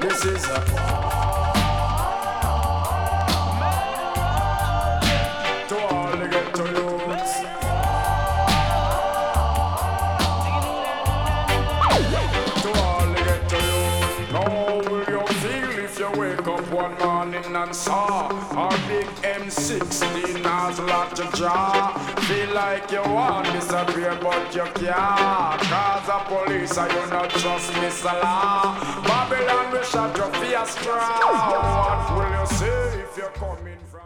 This is a to all the ghetto youths. To all the ghetto youths. How will you feel if you wake up one morning and saw our big M16 has locked your jaw? Feel like you want disappear but you can't, cause the police are you not trust Mr. Law. Babylon will shut your fear straw. What will you say if you're coming from